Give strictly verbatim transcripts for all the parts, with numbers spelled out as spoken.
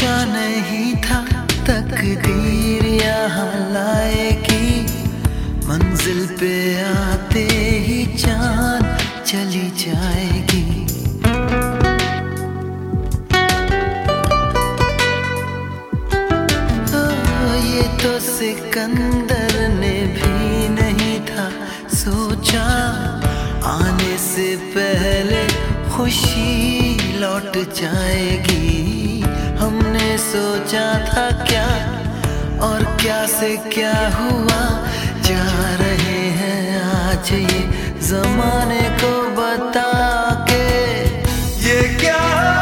सोचा नहीं था तकदीर यहाँ लाएगी, मंजिल पे आते ही चांद चली जाएगी। ओ, ये तो सिकंदर ने भी नहीं था सोचा, आने से पहले खुशी लौट जाएगी। हमने सोचा था क्या और क्या से क्या हुआ, जा रहे हैं आज ये जमाने को बता के। ये क्या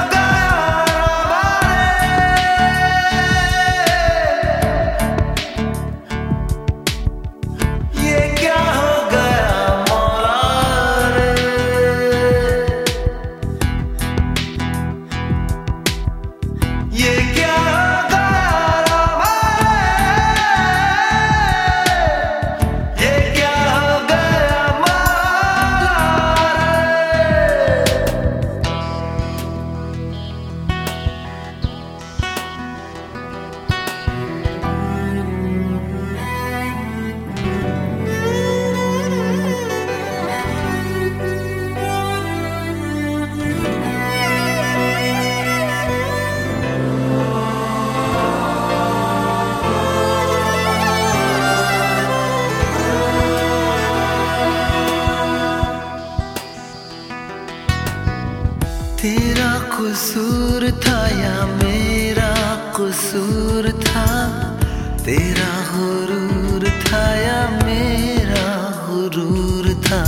तेरा कसूर था या मेरा कसूर था, तेरा गुरूर था या मेरा गुरूर था।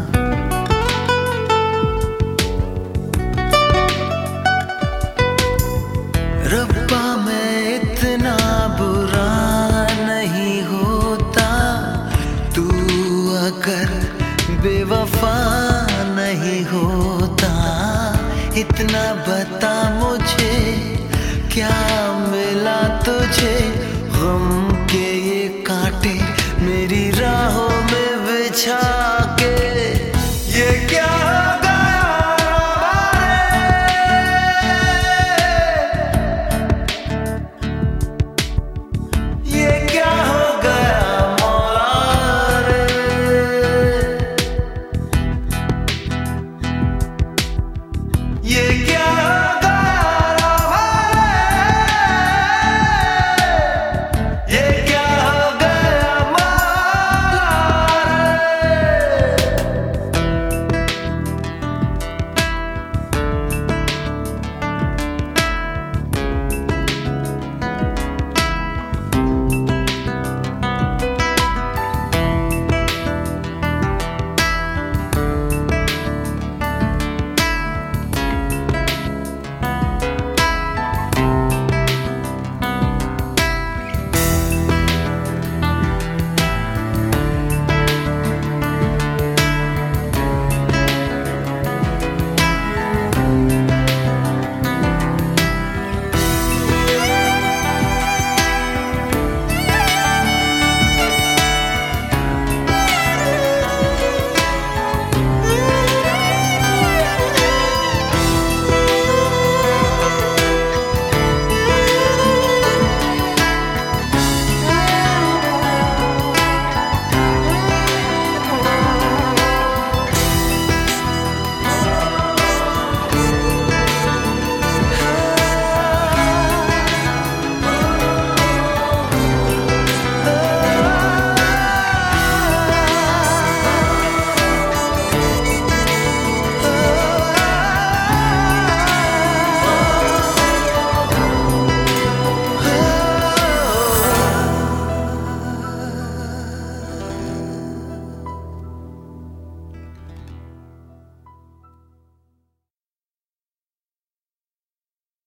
रब्बा मैं इतना बुरा नहीं होता, तू अगर बेवफा नहीं होता। इतना बता मुझे क्या मिला तुझे,